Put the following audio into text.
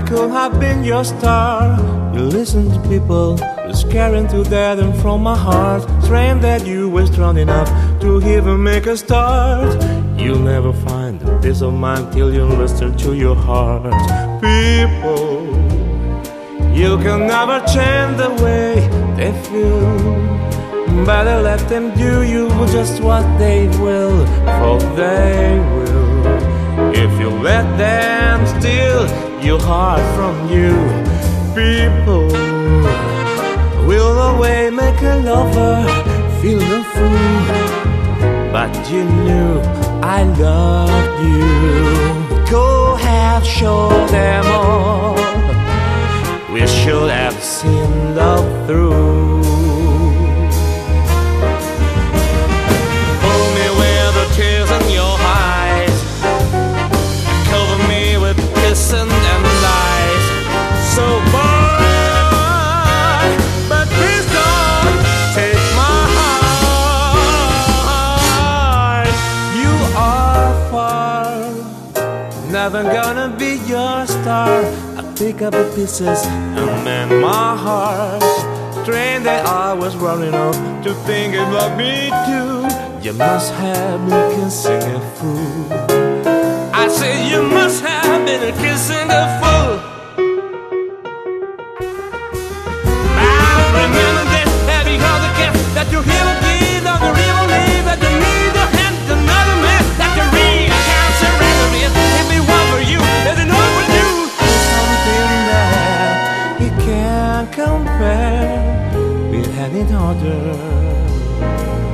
could have been your star. You listen to people who's scaring to death, and from my heart, strange that you were strong enough to even make a start. You'll never find the peace of mind till you listen to your heart. People, you can never change the way they feel. Better let them do you just what they will, for they will. If you let them steal your heart from you, people will always make a lover feel a fool. But you knew I loved you. Go ahead, show them all. We should have seen love through. Hold me with the tears in your eyes, cover me with kissing and lies. So boy, but please don't take my heart. You are far, never gonna be your star. I pick up the pieces and mend my heart. Train that I was running off to think about me too. You must have been kissing a fool. I said you must have been kissing a fool. I remember this heavy other kiss that you hear again on the river leave, that you need to hand another man, that you really can't surrender me. If it was for you, there's an overdue. Something that you can't compare with any other.